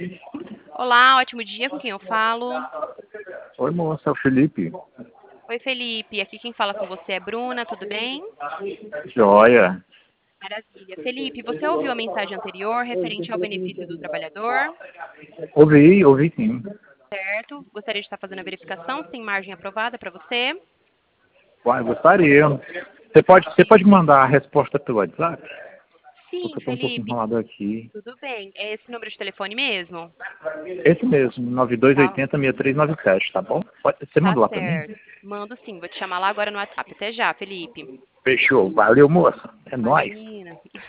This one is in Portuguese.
Olá, ótimo dia, com quem eu falo? Oi, moça, é o Felipe. Oi, Felipe, aqui quem fala com você é Bruna, tudo bem? Joia. Maravilha. Felipe, você ouviu a mensagem anterior referente ao benefício do trabalhador, Ouvi sim. certo? Gostaria de estar fazendo a verificação, se tem margem aprovada para você? Uai, gostaria. Você pode me mandar a resposta pelo WhatsApp? Porque Sim, eu estou um pouco Felipe, enrolado aqui. tudo bem. É esse número de telefone mesmo? Esse mesmo, Tá, 9280-6397, tá bom? Você tá manda lá pra mim? certo. Mando sim, vou te chamar lá agora no WhatsApp. Até já, Felipe. Fechou. Valeu, moça. É nóis. Imagina.